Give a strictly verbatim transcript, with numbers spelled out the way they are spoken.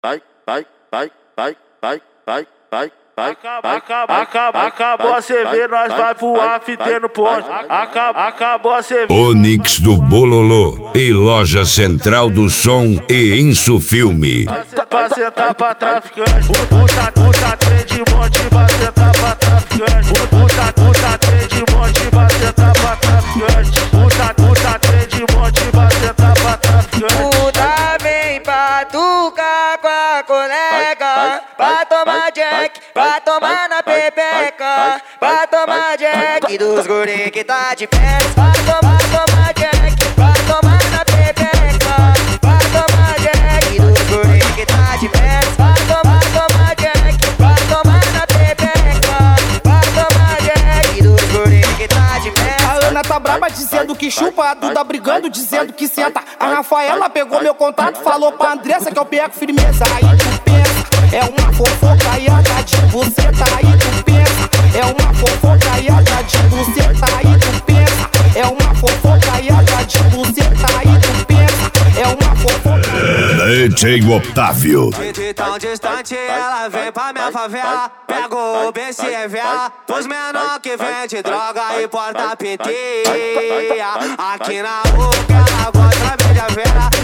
vai, vai, vai, vai, vai, vai, vai. Acabou a C V, nós vai voar fitendo ponte. Acabou a C V. Onix do Bololô e Loja Central do Som e Insufilme. Pra sentar pra traficante, puta, puta, trem de monte, pra sentar pra traficante. Puta, puta, trem de monte, pra sentar pra traficante. Puta, puta, trem de monte, pra sentar pra traficante. Puta, vem pra tucar com a colega, pra tomar jack, pra tomar na pepeca, pra tomar jack dos guri que tá de férias, pra tomar, tomar jack, pra tomar na pepeca, pra tomar jack dos guri que tá de férias, pra tomar, tomar jack, pra tomar na pepeca, pra tomar jack dos guri que tá de férias. A Ana tá braba dizendo que chupa, a Duda brigando dizendo que senta. A Rafaela pegou meu contato, falou pra Andressa que eu pego firmeza. Aí tu pensa, é uma fofocaiada de buceta. Aí tu pensa, é uma fofocaiada de buceta. Aí tu pensa, é uma fofocaiada de buceta. Aí tu pensa, é uma fofocaiada. D J Otávio. De tão distante ela vem pra minha favela. Pega o B C V A dos menor que vende droga e porta pintinha. Aqui na rua ela gosta bem de vera.